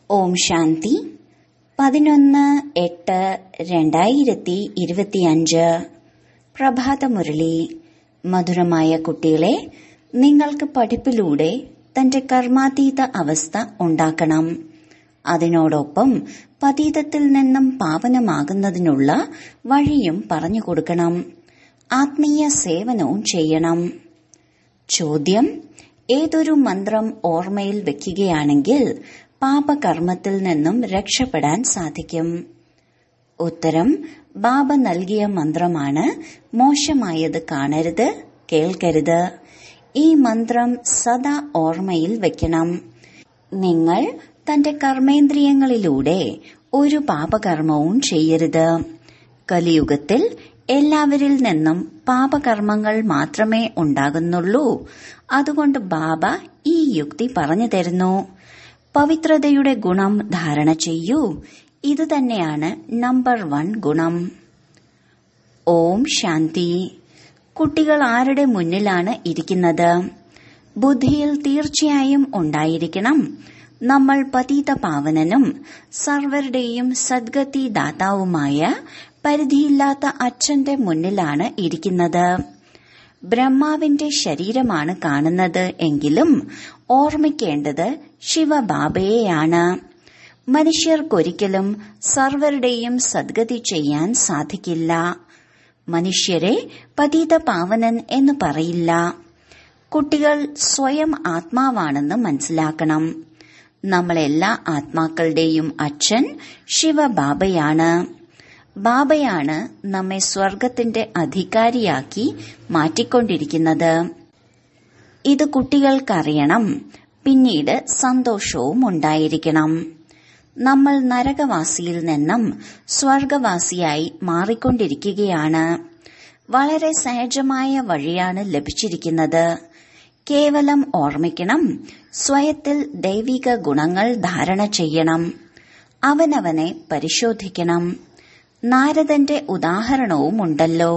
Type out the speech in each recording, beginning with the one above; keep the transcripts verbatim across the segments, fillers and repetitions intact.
ഓം ശാന്തി. പതിനൊന്ന് എട്ട് രണ്ടായിരത്തി ഇരുപത്തിയഞ്ച് പ്രഭാതമുരളി. മധുരമായ കുട്ടികളെ, നിങ്ങൾക്ക് പഠിപ്പിലൂടെ തന്റെ കർമാതീത അവസ്ഥ ഉണ്ടാക്കണം. അതിനോടൊപ്പം പതീതത്തിൽ നിന്നും പാവനമാകുന്നതിനുള്ള വഴിയും പറഞ്ഞു കൊടുക്കണം. ആത്മീയ സേവനവും ചെയ്യണം. ചോദ്യം: ഏതൊരു മന്ത്രം ഓർമ്മയിൽ വെക്കുകയാണെങ്കിൽ പാപകർമ്മത്തിൽ നിന്നും രക്ഷപ്പെടാൻ സാധിക്കും? ഉത്തരം: ബാബ നൽകിയ മന്ത്രമാണ്. മോശമായത് കാണരുത്, കേൾക്കരുത്. ഈ മന്ത്രം സദാ ഓർമ്മയിൽ വെക്കണം. നിങ്ങൾ തന്റെ കർമ്മേന്ദ്രിയങ്ങളിലൂടെ ഒരു പാപകർമ്മവും ചെയ്യരുത്. കലിയുഗത്തിൽ എല്ലാവരിൽ നിന്നും പാപകർമ്മങ്ങൾ മാത്രമേ ഉണ്ടാകുന്നുള്ളൂ. അതുകൊണ്ട് ബാബ ഈ യുക്തി പറഞ്ഞു തരുന്നു. പവിത്രതയുടെ ഗുണം ധാരണ ചെയ്യൂ. ഇത് തന്നെയാണ് നമ്പർ വൺ ഗുണം. ഓം ശാന്തി. കുട്ടികൾ ആരുടെ മുന്നിലാണ് ഇരിക്കുന്നത്? ബുദ്ധിയിൽ തീർച്ചയായും ഉണ്ടായിരിക്കണം, നമ്മൾ പതീത പാവനനും സർവരുടെയും സദ്ഗതി ദാതാവുമായ പരിധിയില്ലാത്ത അച്ഛന്റെ മുന്നിലാണ് ഇരിക്കുന്നത്. ബ്രഹ്മാവിന്റെ ശരീരമാണ് കാണുന്നത് എങ്കിലും ഓർമ്മിക്കേണ്ടത് ശിവബാബയെയാണ്. മനുഷ്യർക്കൊരിക്കലും സർവരുടെയും സദ്ഗതി ചെയ്യാൻ സാധിക്കില്ല. മനുഷ്യരെ പതീത പാവനൻ എന്ന് പറയില്ല. കുട്ടികൾ സ്വയം ആത്മാവാണെന്ന് മനസ്സിലാക്കണം. നമ്മളെല്ലാ ആത്മാക്കളുടെയും അച്ഛൻ ശിവബാബയാണ്. ബാബയാണ് നമ്മെ സ്വർഗത്തിന്റെ അധികാരിയാക്കി മാറ്റിക്കൊണ്ടിരിക്കുന്നത്. ഇത് കുട്ടികൾക്കറിയണം. പിന്നീട് സന്തോഷവും ഉണ്ടായിരിക്കണം. നമ്മൾ നരകവാസിയിൽ നിന്നും സ്വർഗവാസിയായി മാറിക്കൊണ്ടിരിക്കുകയാണ്. വളരെ സഹജമായ വഴിയാണ് ലഭിച്ചിരിക്കുന്നത്. കേവലം ഓർമ്മിക്കണം, സ്വയത്തിൽ ദൈവിക ഗുണങ്ങൾ ധാരണ ചെയ്യണം. അവനവനെ പരിശോധിക്കണം. നാരദന്റെ ഉദാഹരണവും ഉണ്ടല്ലോ.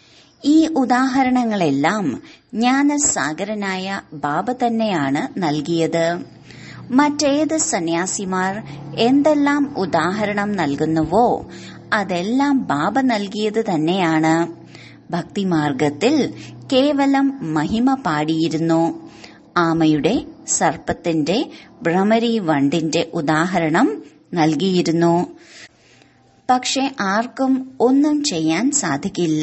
ഈ ഉദാഹരണങ്ങളെല്ലാം ജ്ഞാനസാഗരനായ ബാബ തന്നെയാണ് നൽകിയത്. മറ്റേത് സന്യാസിമാർ എന്തെല്ലാം ഉദാഹരണം നൽകുന്നുവോ അതെല്ലാം ബാബ നൽകിയത് തന്നെയാണ്. ഭക്തിമാർഗത്തിൽ കേവലം മഹിമ പാടിയിരുന്നു. ആമയുടെ, സർപ്പത്തിന്റെ, ഭ്രമരി വണ്ടിന്റെ ഉദാഹരണം നൽകിയിരുന്നു. പക്ഷെ ആർക്കും ഒന്നും ചെയ്യാൻ സാധിക്കില്ല.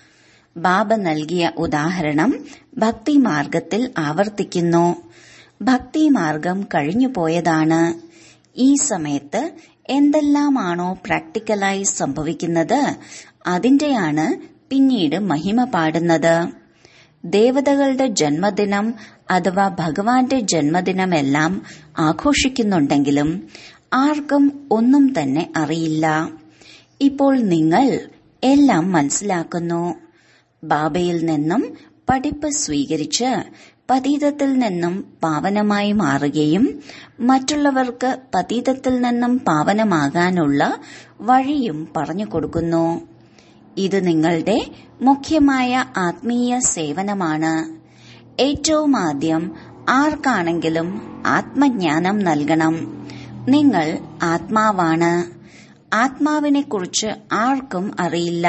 ബാബ നൽകിയ ഉദാഹരണം ഭക്തിമാർഗത്തിൽ ആവർത്തിക്കുന്നു. ഭക്തിമാർഗം കഴിഞ്ഞുപോയതാണ്. ഈ സമയത്ത് എന്തെല്ലാമാണോ പ്രാക്ടിക്കലായി സംഭവിക്കുന്നത് അതിന്റെയാണ് പിന്നീട് മഹിമ പാടുന്നത്. ദേവതകളുടെ ജന്മദിനം അഥവാ ഭഗവാന്റെ ജന്മദിനമെല്ലാം ആഘോഷിക്കുന്നുണ്ടെങ്കിലും ആർക്കും ഒന്നും തന്നെ അറിയില്ല. ഇപ്പോൾ നിങ്ങൾ എല്ലാം മനസ്സിലാക്കുന്നു. ബാബയിൽ നിന്നും പഠിപ്പ് സ്വീകരിച്ച് പതീതത്തിൽ നിന്നും പാവനമായി മാറുകയും മറ്റുള്ളവർക്ക് പതീതത്തിൽ നിന്നും പാവനമാകാനുള്ള വഴിയും പറഞ്ഞു കൊടുക്കുന്നു. ഇത് നിങ്ങളുടെ മുഖ്യമായ ആത്മീയ സേവനമാണ്. ഏറ്റവും ആദ്യം ആർക്കാണെങ്കിലും ആത്മജ്ഞാനം നൽകണം. നിങ്ങൾ ആത്മാവാണ്. ആത്മാവിനെക്കുറിച്ച് ആർക്കും അറിയില്ല.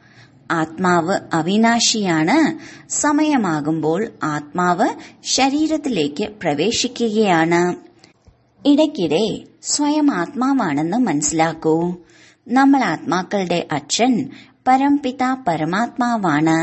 ആത്മാവ് അവിനാശിയാണ്. സമയമാകുമ്പോൾ ആത്മാവ് ശരീരത്തിലേക്ക് പ്രവേശിക്കുകയാണ്. ഇടയ്ക്കിടെ സ്വയം ആത്മാവാണെന്ന് മനസ്സിലാക്കൂ. നമ്മൾ ആത്മാക്കളുടെ അച്ഛൻ പരംപിത പരമാത്മാവാണ്.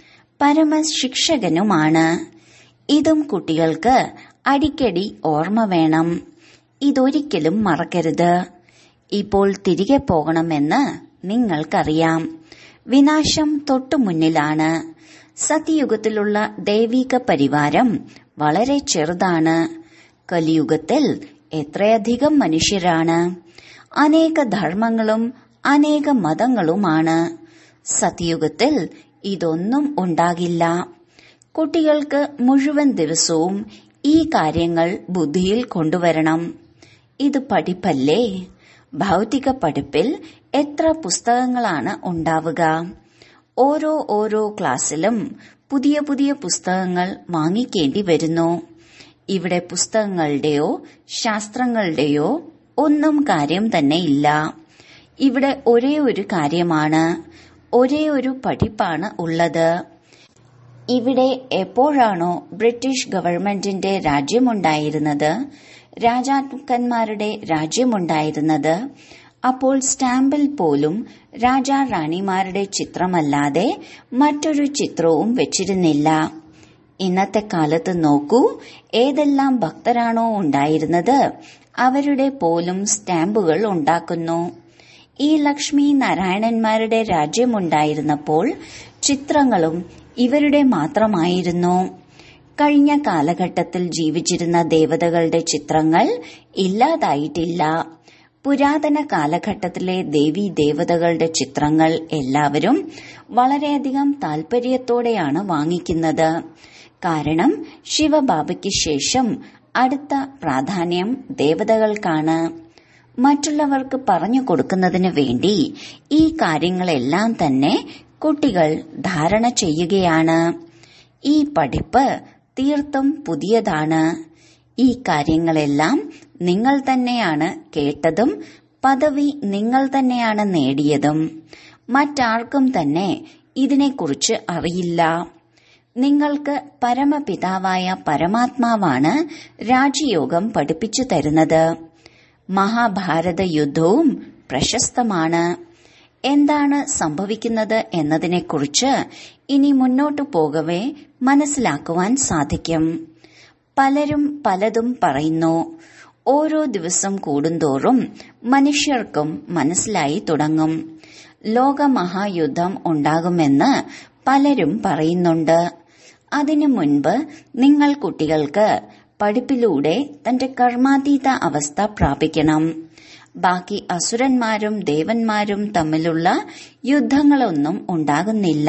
പരമശിക്ഷകനുമാണ്. ഇതും കുട്ടികൾക്ക് അടിക്കടി ഓർമ്മ വേണം. ഇതൊരിക്കലും മറക്കരുത്. ഇപ്പോൾ തിരികെ പോകണമെന്ന് നിങ്ങൾക്കറിയാം. വിനാശം തൊട്ടുമുന്നിലാണ്. സത്യയുഗത്തിലുള്ള ദൈവിക പരിവാരം വളരെ ചെറുതാണ്. കലിയുഗത്തിൽ എത്രയധികം മനുഷ്യരാണ്. അനേക ധർമ്മങ്ങളും അനേക മതങ്ങളുമാണ്. സത്യയുഗത്തിൽ ഇതൊന്നും ഉണ്ടാകില്ല. കുട്ടികൾക്ക് മുഴുവൻ ദിവസവും ഈ കാര്യങ്ങൾ ബുദ്ധിയിൽ കൊണ്ടുവരണം. ഇത് പഠിപ്പല്ലേ? ഭൗതിക പഠിപ്പിൽ എത്ര പുസ്തകങ്ങളാണ് ഉണ്ടാവുക? ഓരോ ഓരോ ക്ലാസ്സിലും പുതിയ പുതിയ പുസ്തകങ്ങൾ വാങ്ങിക്കേണ്ടി വരുന്നു. ഇവിടെ പുസ്തകങ്ങളുടെയോ ശാസ്ത്രങ്ങളുടെയോ ഒന്നും കാര്യം തന്നെ ഇല്ല. ഇവിടെ ഒരേ ഒരു കാര്യമാണ്, ഒരേ ഒരു പഠിപ്പാണ് ഉള്ളത്. ഇവിടെ എപ്പോഴാണോ ബ്രിട്ടീഷ് ഗവൺമെന്റിന്റെ രാജ്യമുണ്ടായിരുന്നത്, രാജാക്കന്മാരുടെ രാജ്യമുണ്ടായിരുന്നത്, അപ്പോൾ സ്റ്റാമ്പിൽ പോലും രാജാ റാണിമാരുടെ ചിത്രമല്ലാതെ മറ്റൊരു ചിത്രവും വെച്ചിരുന്നില്ല. ഇന്നത്തെ കാലത്ത് നോക്കൂ, ഏതെല്ലാം ഭക്തരാണോ ഉണ്ടായിരുന്നത് അവരുടെ പോലും സ്റ്റാമ്പുകൾ ഉണ്ടാക്കുന്നു. ഈ ലക്ഷ്മി നാരായണന്മാരുടെ രാജ്യമുണ്ടായിരുന്നപ്പോൾ ചിത്രങ്ങളും ഇവരുടെ മാത്രമായിരുന്നു. കഴിഞ്ഞ കാലഘട്ടത്തിൽ ജീവിച്ചിരുന്ന ദേവതകളുടെ ചിത്രങ്ങൾ ഇല്ലാതായിട്ടില്ല. പുരാതന കാലഘട്ടത്തിലെ ദേവീ ദേവതകളുടെ ചിത്രങ്ങൾ എല്ലാവരും വളരെയധികം താൽപര്യത്തോടെയാണ് വാങ്ങിക്കുന്നത്. കാരണം ശിവബാബയ്ക്ക് ശേഷം അടുത്ത പ്രാധാന്യം ദേവതകൾക്കാണ്. മറ്റുള്ളവർക്ക് പറഞ്ഞു കൊടുക്കുന്നതിന് വേണ്ടി ഈ കാര്യങ്ങളെല്ലാം തന്നെ കുട്ടികൾ ധാരണ ചെയ്യുകയാണ്. ഈ പഠിപ്പ് തീർത്തും പുതിയതാണ്. ഈ കാര്യങ്ങളെല്ലാം നിങ്ങൾ തന്നെയാണ് കേട്ടതും പദവി നിങ്ങൾ തന്നെയാണ് നേടിയതും. മറ്റാർക്കും തന്നെ ഇതിനെക്കുറിച്ച് അറിയില്ല. നിങ്ങൾക്ക് പരമപിതാവായ പരമാത്മാവാണ് രാജയോഗം പഠിപ്പിച്ചു തരുന്നത്. മഹാഭാരത യുദ്ധവും പ്രശസ്തമാണ്. എന്താണ് സംഭവിക്കുന്നത് എന്നതിനെക്കുറിച്ച് ഇനി മുന്നോട്ടു പോകവേ മനസ്സിലാക്കുവാൻ സാധിക്കും. പലരും പലതും പറയുന്നു. ഓരോ ദിവസം കൂടുന്തോറും മനുഷ്യർക്കും മനസ്സിലായി തുടങ്ങും. ലോകമഹായുദ്ധം ഉണ്ടാകുമെന്ന് പലരും പറയുന്നുണ്ട്. അതിനു മുൻപ് നിങ്ങൾ കുട്ടികൾക്ക് പഠിപ്പിലൂടെ തന്റെ കർമാതീത അവസ്ഥ പ്രാപിക്കണം. ബാക്കി അസുരന്മാരും ദേവന്മാരും തമ്മിലുള്ള യുദ്ധങ്ങളൊന്നും ഉണ്ടാകുന്നില്ല.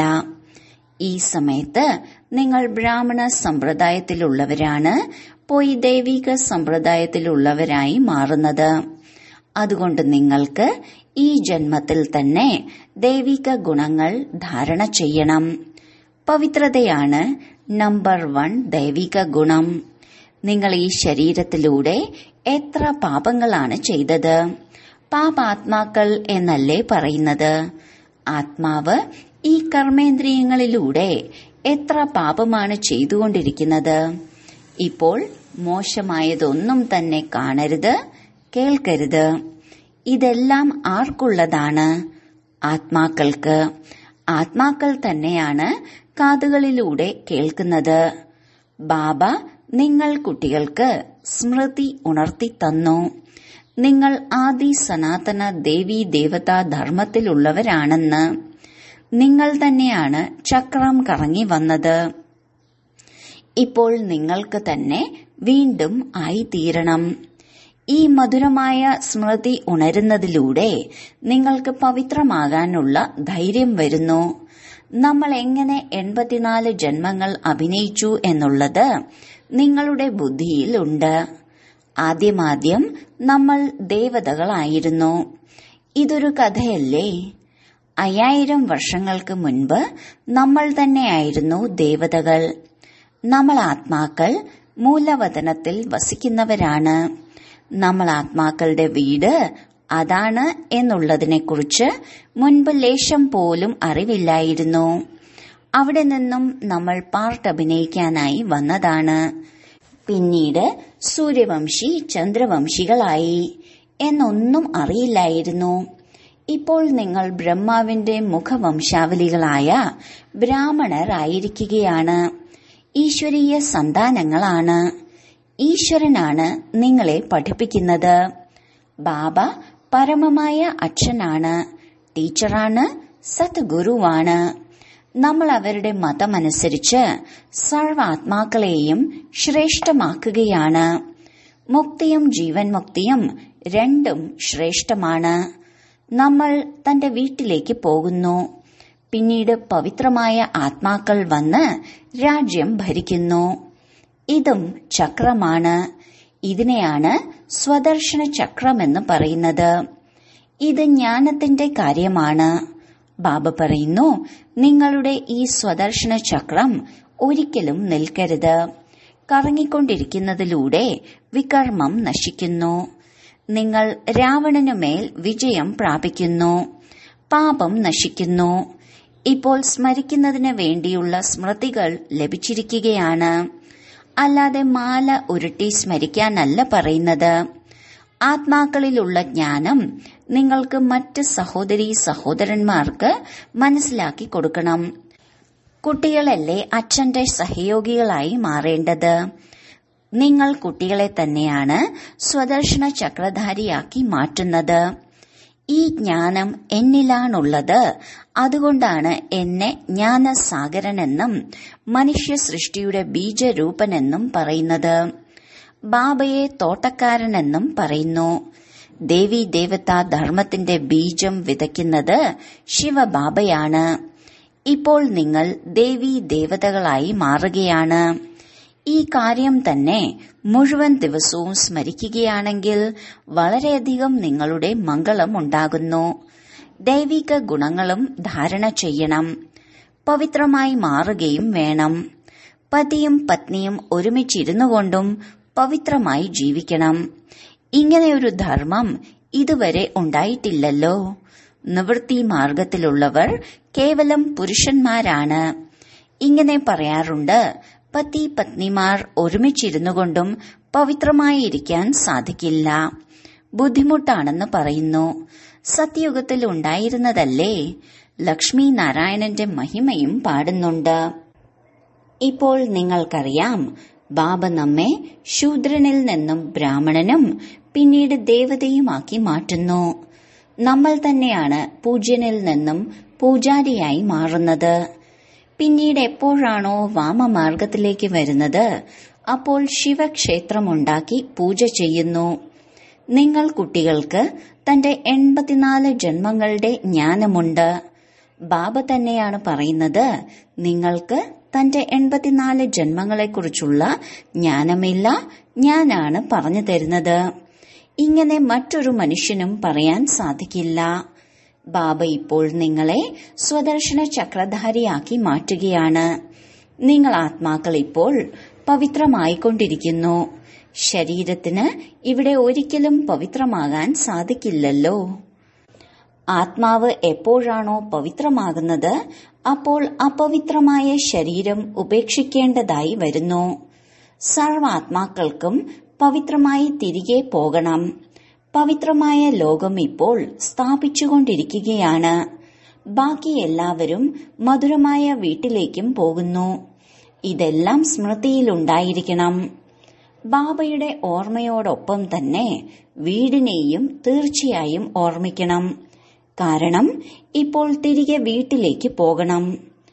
ഈ സമയത്ത് നിങ്ങൾ ബ്രാഹ്മണ സമ്പ്രദായത്തിലുള്ളവരാണ് പോയി ദൈവിക സമ്പ്രദായത്തിലുള്ളവരായി മാറുന്നത്. അതുകൊണ്ട് നിങ്ങൾക്ക് ഈ ജന്മത്തിൽ തന്നെ ദൈവിക ഗുണങ്ങൾ ധാരണ ചെയ്യണം. പവിത്രതയാണ് നമ്പർ വൺ ദൈവിക ഗുണം. നിങ്ങൾ ഈ ശരീരത്തിലൂടെ എത്ര പാപങ്ങളാണ് ചെയ്തത്? പാപാത്മാക്കൾ എന്നല്ലേ പറയുന്നത്? ആത്മാവ് ഈ കർമ്മേന്ദ്രിയങ്ങളിലൂടെ എത്ര പാപമാണ് ചെയ്തുകൊണ്ടിരിക്കുന്നത്? ഇപ്പോൾ മോശമായതൊന്നും തന്നെ കാണരുത്, കേൾക്കരുത്. ഇതെല്ലാം ആർക്കുള്ളതാണ്? ആത്മാക്കൾക്ക്. ആത്മാക്കൾ തന്നെയാണ് കാതുകളിലൂടെ കേൾക്കുന്നത്. ബാബ നിങ്ങൾ കുട്ടികൾക്ക് സ്മൃതി ഉണർത്തി തന്നു. നിങ്ങൾ ആദി സനാതന ദേവീ ദേവതാ ധർമ്മത്തിലുള്ളവരാണെന്ന്. നിങ്ങൾ തന്നെയാണ് ചക്രം കറങ്ങി വന്നത്. ഇപ്പോൾ നിങ്ങൾക്ക് തന്നെ വീണ്ടും ആയിത്തീരണം. ഈ മധുരമായ സ്മൃതി ഉണരുന്നതിലൂടെ നിങ്ങൾക്ക് പവിത്രമാകാനുള്ള ധൈര്യം വരുന്നു. നമ്മൾ എങ്ങനെ എൺപത്തിനാല് ജന്മങ്ങൾ അഭിനയിച്ചു എന്നുള്ളത് നിങ്ങളുടെ ബുദ്ധിയിൽ ഉണ്ട്. ആദ്യമാദ്യം നമ്മൾ ദേവതകളായിരുന്നു. ഇതൊരു കഥയല്ലേ? അയ്യായിരം വർഷങ്ങൾക്ക് മുൻപ് നമ്മൾ തന്നെയായിരുന്നു ദേവതകൾ. നമ്മൾ ആത്മാക്കൾ മൂലവതനത്തിൽ വസിക്കുന്നവരാണ്. നമ്മൾ ആത്മാക്കളുടെ വീട് അതാണ് എന്നുള്ളതിനെക്കുറിച്ച് മുൻപ് ലേശം പോലും അറിവില്ലായിരുന്നു. അവിടെ നിന്നും നമ്മൾ പാർട്ട് അഭിനയിക്കാനായി വന്നതാണ്. പിന്നീട് സൂര്യവംശി ചന്ദ്രവംശികളായി എന്നൊന്നും അറിയില്ലായിരുന്നു. ഇപ്പോൾ നിങ്ങൾ ബ്രഹ്മാവിന്റെ മുഖവംശാവലികളായ ബ്രാഹ്മണരായിരിക്കുകയാണ്. ഈശ്വരീയ സന്താനങ്ങളാണ്. ഈശ്വരനാണ് നിങ്ങളെ പഠിപ്പിക്കുന്നത്. ബാബ പരമമായ അച്ഛനാണ്, ടീച്ചറാണ്, സദ്ഗുരുവാണ്. നമ്മൾ അവരുടെ മതമനുസരിച്ച് സർവാത്മാക്കളെയും ശ്രേഷ്ഠമാക്കുകയാണ്. മുക്തിയും ജീവൻ മുക്തിയും രണ്ടും ശ്രേഷ്ഠമാണ്. നമ്മൾ തന്റെ വീട്ടിലേക്ക് പോകുന്നു. പിന്നീട് പവിത്രമായ ആത്മാക്കൾ വന്ന് രാജ്യം ഭരിക്കുന്നു. ഇതും ചക്രമാണ്. ഇതിനെയാണ് സ്വദർശന ചക്രമെന്ന് പറയുന്നത്. ഇത് ജ്ഞാനത്തിന്റെ കാര്യമാണ്. ബാബ പറയുന്നു, നിങ്ങളുടെ ഈ സ്വദർശന ചക്രം ഒരിക്കലും നിൽക്കരുത്. കറങ്ങിക്കൊണ്ടിരിക്കുന്നതിലൂടെ വികർമ്മം നശിക്കുന്നു. നിങ്ങൾ രാവണനുമേൽ വിജയം പ്രാപിക്കുന്നു. പാപം നശിക്കുന്നു. ഇപ്പോൾ സ്മരിക്കുന്നതിന് വേണ്ടിയുള്ള സ്മൃതികൾ ലഭിച്ചിരിക്കുകയാണ്. അല്ലാതെ മാല ഉരുട്ടി സ്മരിക്കാനല്ല പറയുന്നത്. ആത്മാക്കളിലുള്ള ജ്ഞാനം നിങ്ങൾക്ക് മറ്റ് സഹോദരീ സഹോദരന്മാർക്ക് മനസ്സിലാക്കി കൊടുക്കണം. കുട്ടികളല്ലേ അച്ഛന്റെ സഹയോഗികളായി മാറേണ്ടത്. നിങ്ങൾ കുട്ടികളെ തന്നെയാണ് സ്വദർശന ചക്രധാരിയാക്കി മാറ്റുന്നത്. ഈ ജ്ഞാനം എന്നിലാണുള്ളത്. അതുകൊണ്ടാണ് എന്നെ ജ്ഞാനസാഗരനെന്നും മനുഷ്യ സൃഷ്ടിയുടെ ബീജരൂപനെന്നും പറയുന്നത്. ബാബയെ തോട്ടക്കാരനെന്നും പറയുന്നു. ദേവി ദേവതാ ധർമ്മത്തിന്റെ ബീജം വിതയ്ക്കുന്നത് ശിവബാബയാണ്. ഇപ്പോൾ നിങ്ങൾ ദേവീ ദേവതകളായി മാറുകയാണ്. ഈ കാര്യം തന്നെ മുഴുവൻ ദിവസവും സ്മരിക്കുകയാണെങ്കിൽ വളരെയധികം നിങ്ങളുടെ മംഗളം ഉണ്ടാകുന്നു. ദൈവിക ഗുണങ്ങളും ധാരണ ചെയ്യണം. പവിത്രമായി മാറുകയും വേണം. പതിയും പത്നിയും ഒരുമിച്ചിരുന്നു കൊണ്ടും പവിത്രമായി ജീവിക്കണം. ഇങ്ങനെയൊരു ധർമ്മം ഇതുവരെ ഉണ്ടായിട്ടില്ലല്ലോ. നിവൃത്തി മാർഗത്തിലുള്ളവർ കേവലം പുരുഷന്മാരാണ്. ഇങ്ങനെ പറയാറുണ്ട്, പതി പത്നിമാർ ഒരുമിച്ചിരുന്നു കൊണ്ടും പവിത്രമായിരിക്കാൻ സാധിക്കില്ല, ബുദ്ധിമുട്ടാണെന്ന് പറയുന്നു. സത്യയുഗത്തിൽ ഉണ്ടായിരുന്നതല്ലേ. ലക്ഷ്മി നാരായണന്റെ മഹിമയും പാടുന്നുണ്ട്. ഇപ്പോൾ നിങ്ങൾക്കറിയാം, ബാബ നമ്മെ ശൂദ്രനിൽ നിന്നും ബ്രാഹ്മണനും പിന്നീട് ദേവതയുമാക്കി മാറ്റുന്നു. നമ്മൾ തന്നെയാണ് പൂജ്യനിൽ നിന്നും പൂജാരിയായി മാറുന്നത്. പിന്നീട് എപ്പോഴാണോ വാമമാർഗത്തിലേക്ക് വരുന്നത്, അപ്പോൾ ശിവക്ഷേത്രമുണ്ടാക്കി പൂജ ചെയ്യുന്നു. നിങ്ങൾ കുട്ടികൾക്ക് തന്റെ എൺപത്തിനാല് ജന്മങ്ങളുടെ ജ്ഞാനമുണ്ട്. ബാബ തന്നെയാണ് പറയുന്നത്, നിങ്ങൾക്ക് തന്റെ എൺപത്തിനാല് ജന്മങ്ങളെക്കുറിച്ചുള്ള ജ്ഞാനമില്ല, ഞാനാണ് പറഞ്ഞു തരുന്നത്. ഇങ്ങനെ മറ്റൊരു മനുഷ്യനും പറയാൻ സാധിക്കില്ല. ബാബ ഇപ്പോൾ നിങ്ങളെ സ്വദർശന ചക്രധാരിയാക്കി മാറ്റുകയാണ്. നിങ്ങൾ ആത്മാക്കൾ ഇപ്പോൾ പവിത്രമായിക്കൊണ്ടിരിക്കുന്നു. ശരീരത്തിന് ഇവിടെ ഒരിക്കലും പവിത്രമാകാൻ സാധിക്കില്ലല്ലോ. ആത്മാവ് എപ്പോഴാണോ പവിത്രമാകുന്നത്, അപ്പോൾ അപവിത്രമായ ശരീരം ഉപേക്ഷിക്കേണ്ടതായി വരുന്നു. സർവാത്മാക്കൾക്കും പവിത്രമായി തിരികെ പോകണം. പവിത്രമായ ലോകം ഇപ്പോൾ സ്ഥാപിച്ചുകൊണ്ടിരിക്കുകയാണ്. ബാക്കി എല്ലാവരും മധുരമായ വീട്ടിലേക്കും പോകുന്നു. ഇതെല്ലാം സ്മൃതിയിലുണ്ടായിരിക്കണം. ബാബയുടെ ഓർമ്മയോടൊപ്പം തന്നെ വീടിനെയും തീർച്ചയായും ഓർമ്മിക്കണം. കാരണം ഇപ്പോൾ തിരികെ വീട്ടിലേക്ക് പോകണം.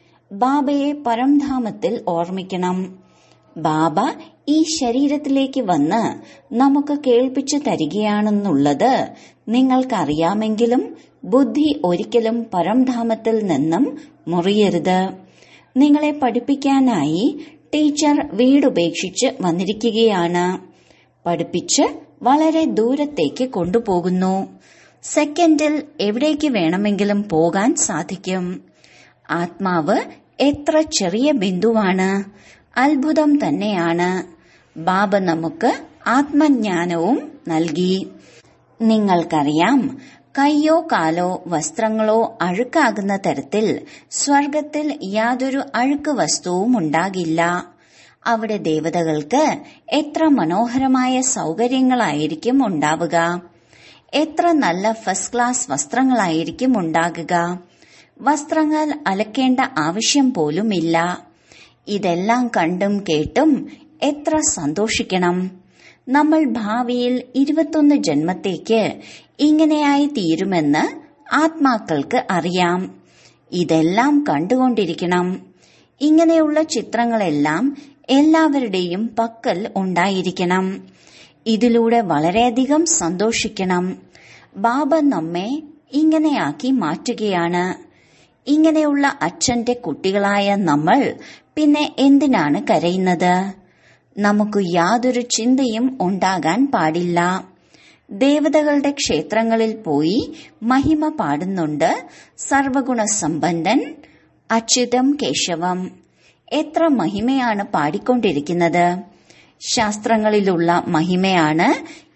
ബാബയെ പരംധാമത്തിൽ ഓർമ്മിക്കണം. ബാബ ഈ ശരീരത്തിലേക്ക് വന്ന് നമുക്ക് കേൾപ്പിച്ചു തരികയാണെന്നുള്ളത് നിങ്ങൾക്കറിയാമെങ്കിലും ബുദ്ധി ഒരിക്കലും പരംധാമത്തിൽ നിന്നും മുറിയരുത്. നിങ്ങളെ പഠിപ്പിക്കാനായി ടീച്ചർ വീടുപേക്ഷിച്ച് വന്നിരിക്കുകയാണ്. പഠിപ്പിച്ച് വളരെ ദൂരത്തേക്ക് കൊണ്ടുപോകുന്നു. സെക്കൻഡിൽ എവിടേക്ക് വേണമെങ്കിലും പോകാൻ സാധിക്കും. ആത്മാവ് എത്ര ചെറിയ ബിന്ദുവാണ്. അത്ഭുതം തന്നെയാണ്. ബാബ നമുക്ക് ആത്മജ്ഞാനവും നൽകി. നിങ്ങൾക്കറിയാം, കയ്യോ കാലോ വസ്ത്രങ്ങളോ അഴുക്കാകുന്ന തരത്തിൽ സ്വർഗത്തിൽ യാതൊരു അഴുക്ക് വസ്തുവും ഉണ്ടാകില്ല. അവിടെ ദേവതകൾക്ക് എത്ര മനോഹരമായ സൗകര്യങ്ങളായിരിക്കും ഉണ്ടാവുക. എത്ര നല്ല ഫസ്റ്റ് ക്ലാസ് വസ്ത്രങ്ങളായിരിക്കും ഉണ്ടാകുക. വസ്ത്രങ്ങൾ അലക്കേണ്ട ആവശ്യം പോലുമില്ല. ഇതെല്ലാം കണ്ടും കേട്ടും എത്ര സന്തോഷിക്കണം. നമ്മൾ ഭാവിയിൽ ഇരുപത്തൊന്ന് ജന്മത്തേക്ക് ഇങ്ങനെയായി തീരുമെന്ന് ആത്മാക്കൾക്ക് അറിയാം. ഇതെല്ലാം കണ്ടുകൊണ്ടിരിക്കണം. ഇങ്ങനെയുള്ള ചിത്രങ്ങളെല്ലാം എല്ലാവരുടെയും പക്കൽ ഉണ്ടായിരിക്കണം. ഇതിലൂടെ വളരെയധികം സന്തോഷിക്കണം. ബാബ നമ്മെ ഇങ്ങനെയാക്കി മാറ്റുകയാണ്. ഇങ്ങനെയുള്ള അച്ഛന്റെ കുട്ടികളായ നമ്മൾ പിന്നെ എന്തിനാണ് കരയുന്നത്? നമുക്ക് യാതൊരു ചിന്തയും ഉണ്ടാകാൻ പാടില്ല. ദേവതകളുടെ ക്ഷേത്രങ്ങളിൽ പോയി മഹിമ പാടുന്നുണ്ട്. സർവഗുണസമ്പന്നൻ അച്യുതം കേശവം. എത്ര മഹിമയാണ് പാടിക്കൊണ്ടിരിക്കുന്നത്. ശാസ്ത്രങ്ങളിലുള്ള മഹിമയാണ്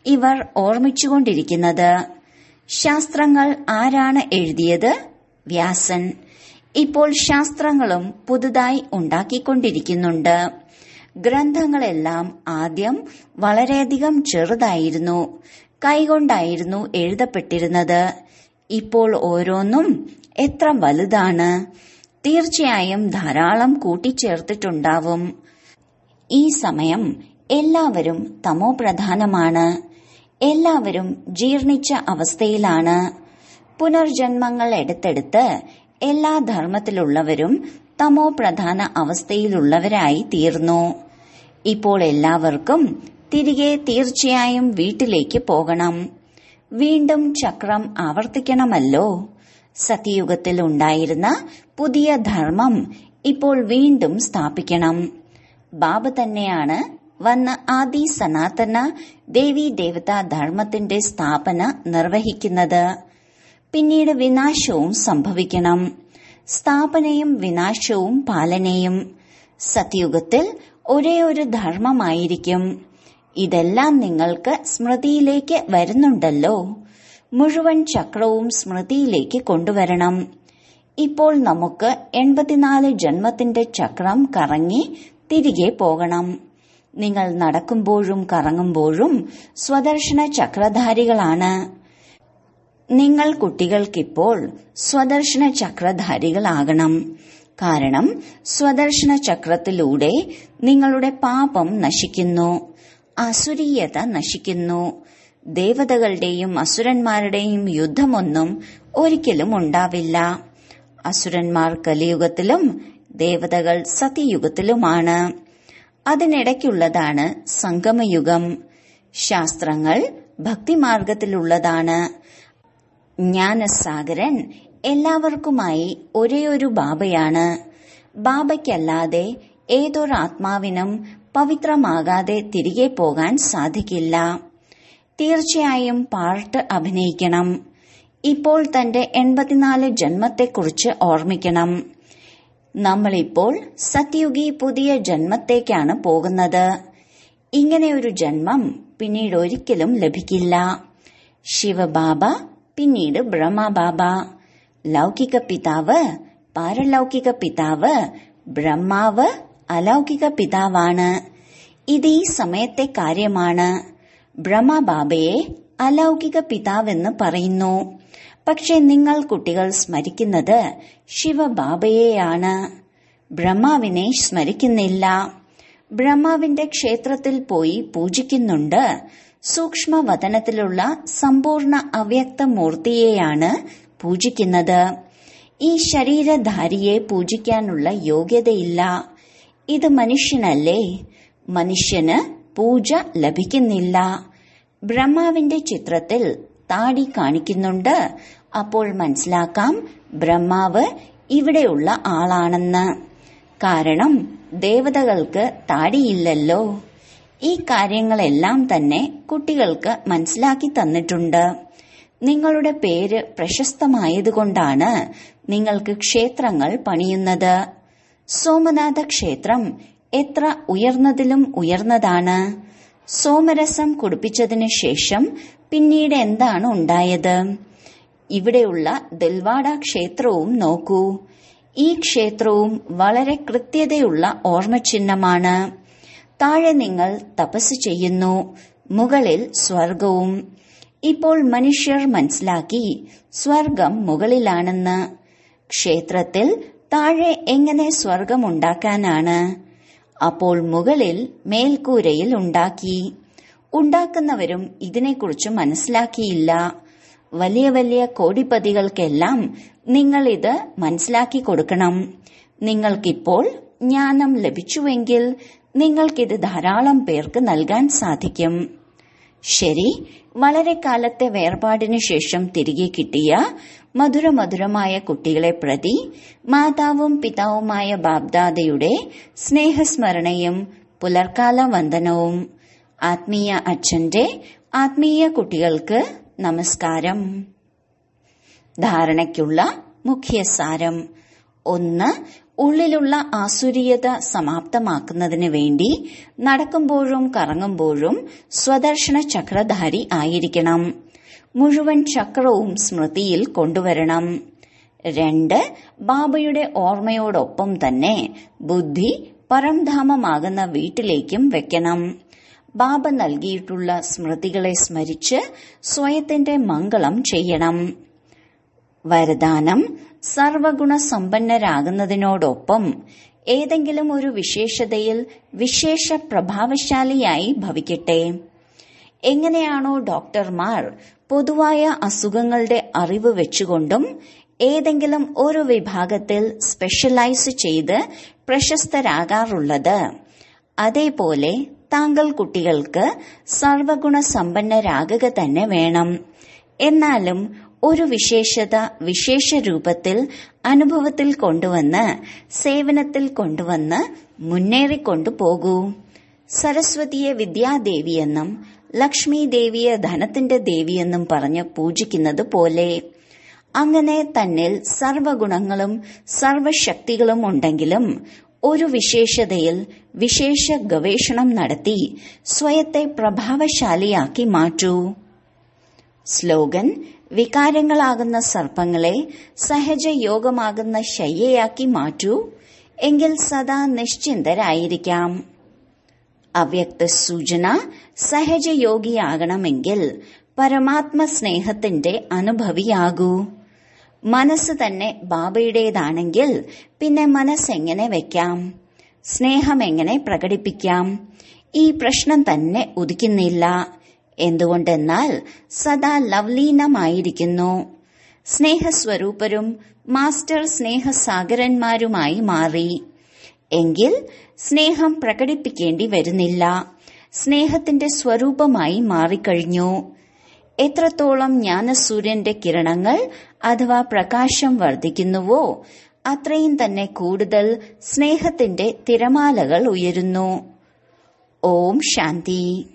ഇവർ ഓർമ്മിച്ചുകൊണ്ടിരിക്കുന്നത്. ശാസ്ത്രങ്ങൾ ആരാണ് എഴുതിയത്? വ്യാസൻ. ഇപ്പോൾ ശാസ്ത്രങ്ങളും പുതുതായി ഉണ്ടാക്കിക്കൊണ്ടിരിക്കുന്നുണ്ട്. ഗ്രന്ഥങ്ങളെല്ലാം ആദ്യം വളരെയധികം ചെറുതായിരുന്നു, കൈകൊണ്ടായിരുന്നു എഴുതപ്പെട്ടിരുന്നത്. ഇപ്പോൾ ഓരോന്നും എത്ര വലുതാണ്! തീർച്ചയായും ധാരാളം കൂട്ടിച്ചേർത്തിട്ടുണ്ടാവും. ഈ സമയം എല്ലാവരും തമോപ്രധാനമാണ്. എല്ലാവരും ജീർണിച്ച അവസ്ഥയിലാണ്. പുനർജന്മങ്ങൾ എടുത്തെടുത്ത് എല്ലാ ധർമ്മത്തിലുള്ളവരും തമോ പ്രധാന അവസ്ഥയിലുള്ളവരായി തീർന്നു. ഇപ്പോൾ എല്ലാവർക്കും തിരികെ തീർച്ചയായും വീട്ടിലേക്ക് പോകണം. വീണ്ടും ചക്രം ആവർത്തിക്കണമല്ലോ. സത്യയുഗത്തിൽ ഉണ്ടായിരുന്ന പുതിയ ധർമ്മം ഇപ്പോൾ വീണ്ടും സ്ഥാപിക്കണം. ബാബ തന്നെയാണ് വന്ന് ആദി സനാതന ദേവീ ദേവതാ ധർമ്മത്തിന്റെ സ്ഥാപന നിർവഹിക്കുന്നത്. പിന്നീട് വിനാശവും സംഭവിക്കണം. സ്ഥാപനയും വിനാശവും പാലനയും. സത്യയുഗത്തിൽ ഒരേ ഒരു ധർമ്മമായിരിക്കും. ഇതെല്ലാം നിങ്ങൾക്ക് സ്മൃതിയിലേക്ക് വരുന്നുണ്ടല്ലോ. മുഴുവൻ ചക്രവും സ്മൃതിയിലേക്ക് കൊണ്ടുവരണം. ഇപ്പോൾ നമുക്ക് എൺപത്തിനാല് ജന്മത്തിന്റെ ചക്രം കറങ്ങി തിരികെ പോകണം. നിങ്ങൾ നടക്കുമ്പോഴും കറങ്ങുമ്പോഴും സ്വദർശന ചക്രധാരികളാണ്. നിങ്ങൾ കുട്ടികൾക്കിപ്പോൾ സ്വദർശന ചക്രധാരികളാകണം. കാരണം സ്വദർശന ചക്രത്തിലൂടെ നിങ്ങളുടെ പാപം നശിക്കുന്നു, അസുരീയത നശിക്കുന്നു. ദേവതകളുടെയും അസുരന്മാരുടെയും യുദ്ധമൊന്നും ഒരിക്കലും ഉണ്ടാവില്ല. അസുരന്മാർ കലിയുഗത്തിലും ദേവതകൾ സത്യയുഗത്തിലുമാണ്. അതിനിടയ്ക്കുള്ളതാണ് സംഗമയുഗം. ശാസ്ത്രങ്ങൾ ഭക്തിമാർഗത്തിലുള്ളതാണ്. ജ്ഞാനസാഗരൻ എല്ലാവർക്കുമായി ഒരേയൊരു ബാബയാണ്. ബാബയ്ക്കല്ലാതെ ഏതൊരാത്മാവിനും പവിത്രമാകാതെ തിരികെ പോകാൻ സാധിക്കില്ല. തീർച്ചയായും പാർട്ട് അഭിനയിക്കണം. ഇപ്പോൾ തന്റെ എൺപത്തിനാല് ജന്മത്തെക്കുറിച്ച് ഓർമ്മിക്കണം. നമ്മളിപ്പോൾ സത്യുഗി പുതിയ ജന്മത്തേക്കാണ് പോകുന്നത്. ഇങ്ങനെയൊരു ജന്മം പിന്നീട് ഒരിക്കലും ലഭിക്കില്ല. ശിവബാബ, പിന്നീട് ബ്രഹ്മബാബ. ലൗകിക പിതാവ്, പാരലൗകിക പിതാവ്, ബ്രഹ്മാവ് അലൗകിക പിതാവാണ്. ഇത് ഈ സമയത്തെ കാര്യമാണ്. ബ്രഹ്മബാബയെ അലൗകിക പിതാവെന്ന് പറയുന്നു. പക്ഷെ നിങ്ങൾ കുട്ടികൾ സ്മരിക്കുന്നത് ശിവബാബയെയാണ്. ബ്രഹ്മാവിനെ സ്മരിക്കുന്നില്ല. ബ്രഹ്മാവിന്റെ ക്ഷേത്രത്തിൽ പോയി പൂജിക്കുന്നുണ്ട്. സൂക്ഷ്മവതനത്തിലുള്ള സമ്പൂർണ്ണ അവ്യക്ത മൂർത്തിയെയാണ് പൂജിക്കുന്നത്. ഈ ശരീരധാരിയെ പൂജിക്കാനുള്ള യോഗ്യതയില്ല. ഇത് മനുഷ്യനല്ലേ. മനുഷ്യന് പൂജ ലഭിക്കുന്നില്ല. ബ്രഹ്മാവിന്റെ ചിത്രത്തിൽ താടി കാണിക്കുന്നുണ്ട്. അപ്പോൾ മനസ്സിലാക്കാം ബ്രഹ്മാവ് ഇവിടെയുള്ള ആളാണെന്ന്. കാരണം ദേവതകൾക്ക് താടിയില്ലല്ലോ. ഈ കാര്യങ്ങളെല്ലാം തന്നെ കുട്ടികൾക്ക് മനസ്സിലാക്കി തന്നിട്ടുണ്ട്. നിങ്ങളുടെ പേര് പ്രശസ്തമായതുകൊണ്ടാണ് നിങ്ങൾക്ക് ക്ഷേത്രങ്ങൾ പണിയുന്നത്. സോമനാഥ ക്ഷേത്രം എത്ര ഉയർന്നതിലും ഉയർന്നതാണ്. സോമരസം കുടിപ്പിച്ചതിനു ശേഷം പിന്നീട് എന്താണ് ഉണ്ടായത്? ഇവിടെയുള്ള ദിൽവാഡ ക്ഷേത്രവും നോക്കൂ. ഈ ക്ഷേത്രവും വളരെ കൃത്യതയുള്ള ഓർമ്മചിഹ്നമാണ്. താഴെ നിങ്ങൾ തപസ് ചെയ്യുന്നു, മുകളിൽ സ്വർഗവും. ഇപ്പോൾ മനുഷ്യർ മനസ്സിലാക്കി സ്വർഗം മുകളിലാണെന്ന്. ക്ഷേത്രത്തിൽ താഴെ എങ്ങനെ സ്വർഗമുണ്ടാക്കാനാണ്? അപ്പോൾ മുകളിൽ മേൽക്കൂരയിൽ ഉണ്ടാക്കി. ഉണ്ടാക്കുന്നവരും ഇതിനെക്കുറിച്ച് മനസ്സിലാക്കിയില്ല. വലിയ വലിയ കോടിപതികൾക്കെല്ലാം നിങ്ങൾ ഇത് മനസ്സിലാക്കി കൊടുക്കണം. നിങ്ങൾക്കിപ്പോൾ ജ്ഞാനം ലഭിച്ചുവെങ്കിൽ നിങ്ങൾക്കിത് ധാരാളം പേർക്ക് നൽകാൻ സാധിക്കും. ശരി, വളരെ കാലത്തെ വേർപാടിനു ശേഷം തിരികെ കിട്ടിയ മധുരമധുരമായ കുട്ടികളെ പ്രതി മാതാവും പിതാവുമായ ബാബ്ദാദയുടെ സ്നേഹസ്മരണയും പുലർക്കാല വന്ദനവും. ആത്മീയ അച്ഛന്റെ ആത്മീയ കുട്ടികൾക്ക് നമസ്കാരം. ധാരണയ്ക്കുള്ള മുഖ്യസാരം: ഒന്ന്, ഉള്ളിലുള്ള ആസുരീയത സമാപ്തമാക്കുന്നതിന് വേണ്ടി നടക്കുമ്പോഴും കറങ്ങുമ്പോഴും സ്വദർശന ചക്രധാരി ആയിരിക്കണം. മുഴുവൻ ചക്രവും സ്മൃതിയിൽ കൊണ്ടുവരണം. രണ്ട്, ബാബയുടെ ഓർമ്മയോടൊപ്പം തന്നെ ബുദ്ധി പരംധാമമാകുന്ന വീട്ടിലേക്കും വെക്കണം. ബാബ നൽകിയിട്ടുള്ള സ്മൃതികളെ സ്മരിച്ച് സ്വയത്തിന്റെ മംഗളം ചെയ്യണം. വരദാനം: സർവഗുണ സമ്പന്നരാകുന്നതിനോടൊപ്പം ഏതെങ്കിലും ഒരു വിശേഷതയിൽ വിശേഷ പ്രഭാവശാലിയായി ഭവിക്കട്ടെ. എങ്ങനെയാണോ ഡോക്ടർമാർ പൊതുവായ അസുഖങ്ങളുടെ അറിവ് വെച്ചുകൊണ്ടും ഏതെങ്കിലും ഒരു വിഭാഗത്തിൽ സ്പെഷ്യലൈസ് ചെയ്ത് പ്രശസ്തരാകാറുള്ളത്, അതേപോലെ താങ്കൾ കുട്ടികൾക്ക് സർവഗുണ സമ്പന്നരാകുക തന്നെ വേണം. എന്നാലും ഒരു വിശേഷത വിശേഷ രൂപത്തിൽ അനുഭവത്തിൽ കൊണ്ടുവന്ന് സേവനത്തിൽ കൊണ്ടുവന്ന് മുന്നേറിക്കൊണ്ടു പോകൂ. സരസ്വതിയെ വിദ്യാദേവിയെന്നും ലക്ഷ്മി ദേവിയെ ധനത്തിന്റെ ദേവിയെന്നും പറഞ്ഞ് പൂജിക്കുന്നത് പോലെ അങ്ങനെ തന്നിൽ സർവഗുണങ്ങളും സർവശക്തികളും ഉണ്ടെങ്കിലും ഒരു വിശേഷതയിൽ വിശേഷ ഗവേഷണം നടത്തി സ്വയത്തെ പ്രഭാവശാലിയാക്കി മാറ്റൂ. സ്ലോഗൻ: വികാരങ്ങളാകുന്ന സർപ്പങ്ങളെ സഹജയോഗമാകുന്ന ശയ്യയാക്കി മാറ്റൂ, എങ്കിൽ സദാ നിശ്ചിന്തരായിരിക്കാം. അവ്യക്ത സൂചന: സഹജയോഗിയാകണമെങ്കിൽ പരമാത്മ സ്നേഹത്തിന്റെ അനുഭവിയാകൂ. മനസ്സ് തന്നെ ബാബയുടേതാണെങ്കിൽ പിന്നെ മനസ്സെങ്ങനെ വെക്കാം? സ്നേഹം എങ്ങനെ പ്രകടിപ്പിക്കാം? ഈ പ്രശ്നം തന്നെ ഉദിക്കുന്നില്ല. എന്തുകൊണ്ടെന്നാൽ സദാ ലവ്ലീനമായിരിക്കുന്നു. സ്നേഹസ്വരൂപരും മാസ്റ്റർ സ്നേഹസാഗരന്മാരുമായി മാറി. എങ്കിൽ സ്നേഹം പ്രകടിപ്പിക്കേണ്ടി വരുന്നില്ല. സ്നേഹത്തിന്റെ സ്വരൂപമായി മാറിക്കഴിഞ്ഞു. എത്രത്തോളം ജ്ഞാനസൂര്യന്റെ കിരണങ്ങൾ അഥവാ പ്രകാശം വർദ്ധിക്കുന്നുവോ അത്രയും തന്നെ കൂടുതൽ സ്നേഹത്തിന്റെ തിരമാലകൾ ഉയരുന്നു. ഓം ശാന്തി.